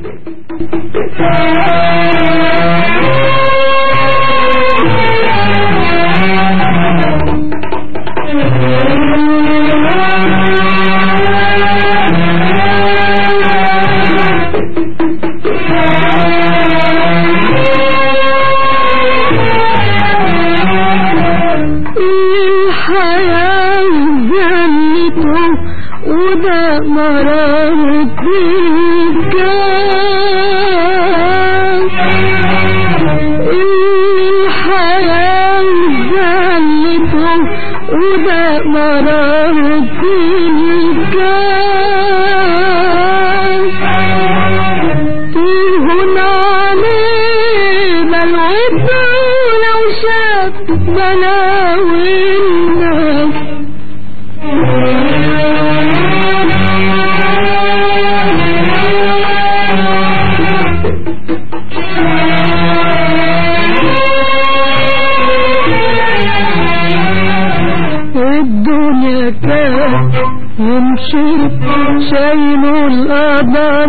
شايلوا القدر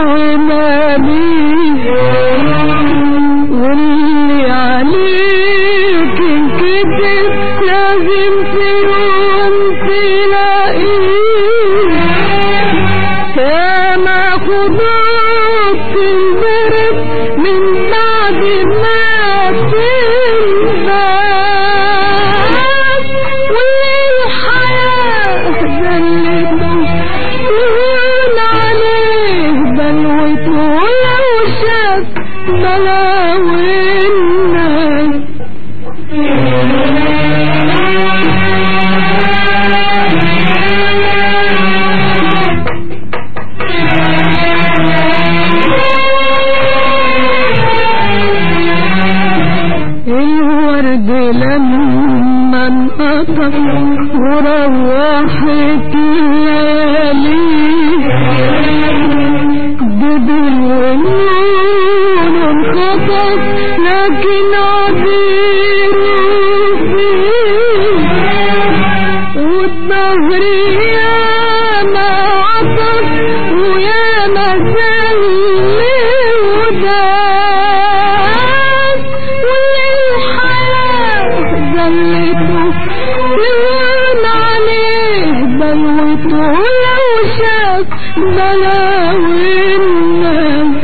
وماليه واللي عليك انكتب لازم في يوم تلاقيه يا ما خدوك تنضرب من بعد ما تنبات واللي الحياة ذلته ولو شاف بلاوي الناس الورد لما انقطف وروحت الليالي دبل ونون انخطف لكن عبيره فيه والظهر ياما عطف وياما زلي وداس والحياة زلته تهون عليه بلوته لو شاف بلاوي الناس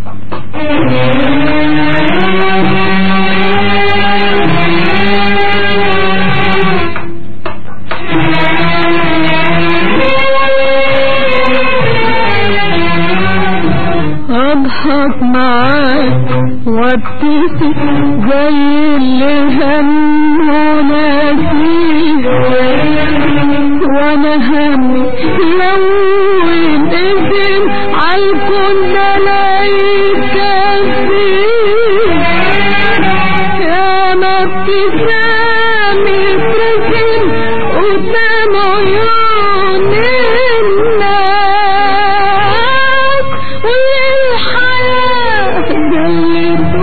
اضحك معاك وابتسم زي اللي همه ناسيه وانا همي لو انقسم عالكون ده لا يكفيه يا ما ابتسام يترسم قدام عيون الناس والحياة جلته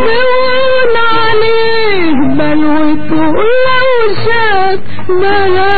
تهون عليه بلوته لو شاف بلا